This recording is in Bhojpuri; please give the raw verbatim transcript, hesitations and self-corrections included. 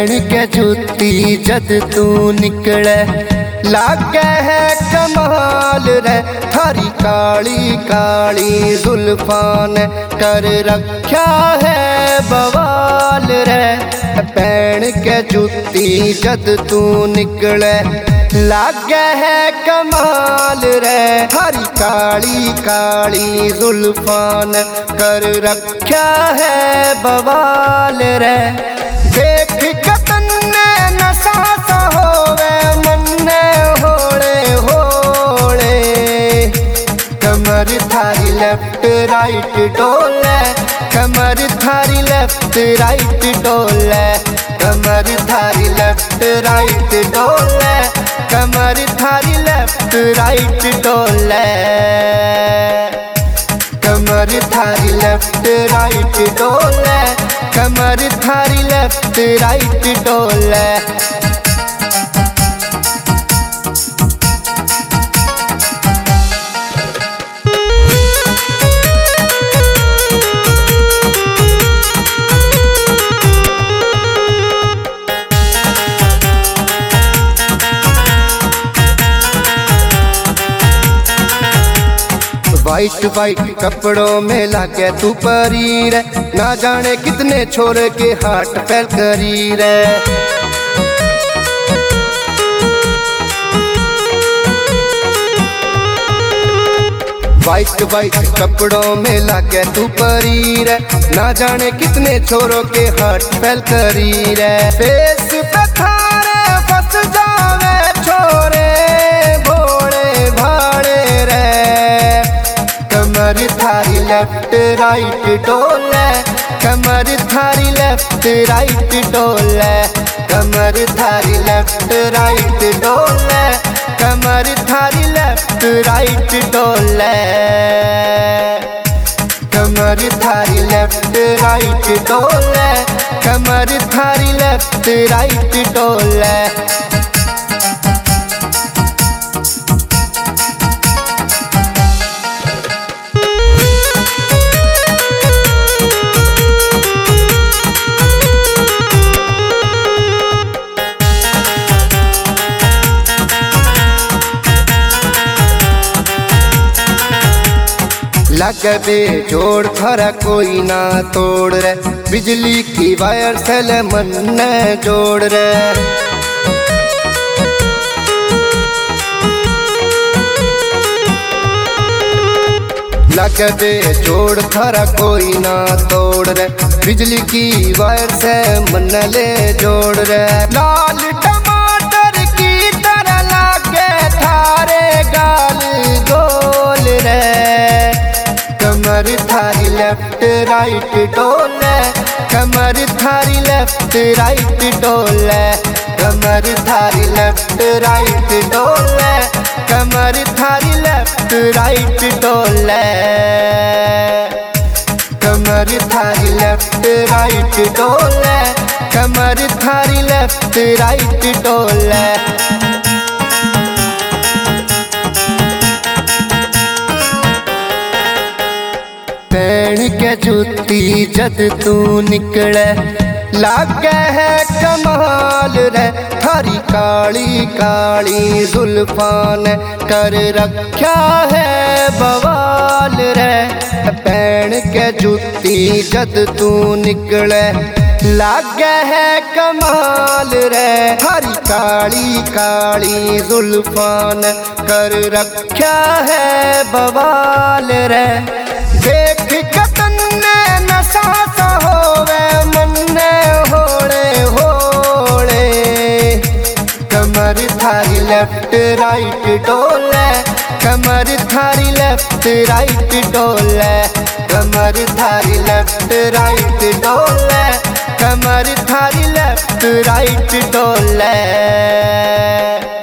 पैण के जुत्ती जद तू निकले लागे है कमाल रे। थारी काली काली जुल्फान कर रखा है बवाल रे। पैण के जुत्ती जद तू निकले लागे है कमाल रे। थारी काली काली जुल्फान कर रखा है बवाल रे। देख कतन नशा सा होवे मन्ने होड़े होड़े। कमर थारी लेफ्ट राइट डोले, कमर थारी लेफ्ट राइट डोले। कमर थारी लेफ्ट राइट डोले, कमर थारी लेफ्ट राइट डोले। कमर थारी लेफ्ट राइट डोले, कमर थारी लेफ्ट राइट डोले। वाइट वाइट कपड़ों में लागे तू परी रे। ना जाने कितने छोरे के हाथ फैल करी रे। वाइट वाइट कपड़ों में लागे तू परी रे। ना जाने कितने छोरों के हाथ फैल करी रे। फेस पे थारे फंस जावे छोरे भोले भाड़े रे। कमर थारी लेफ्ट राइट डोले, कमर थारी लेफ्ट राइट डोले। कमर थारी लेफ्ट राइट डोले, कमर थारी लेफ्ट राइट डोले। कमर थारी लेफ्ट राइट डोले, कमर थारी लेफ्ट राइट डोले। लगबे जोड़ खरा कोई ना तोड़ रे। बिजली की वायर से ले मन जोड़ रे। लगबे जोड़ खरा कोई ना तोड़ रे। बिजली की वायर से मन ले जोड़ रे। लाल टमाटर की तरह लागे थारे गाल गोल रे। कमर थारी लेफ्ट राइट डोले, कमर थारी लेफ्ट राइट डोले। कमर थारी लेफ्ट राइट डोले, कमर थारी लेफ्ट राइट डोले। कमर थारी लेफ्ट राइट डोले, कमर थारी लेफ्ट राइट डोले। पैण के जुत्ती जद तू निकले लागे है कमाल रे। थारी काली काली जुल्फान कर रखा है बवाल रे। पैण के जुत्ती जद तू निकले लागे है कमाल रे। थारी काली काली जुल्फान कर रखा है बवाल रे। देख कतन नशा सा होवे मन्ने होड़े होड़े। कमर थारी लेफ्ट राइट डोले, कमर थारी लेफ्ट राइट डोले। कमर थारी लेफ्ट राइट डोले, कमर थारी लेफ्ट राइट डोले।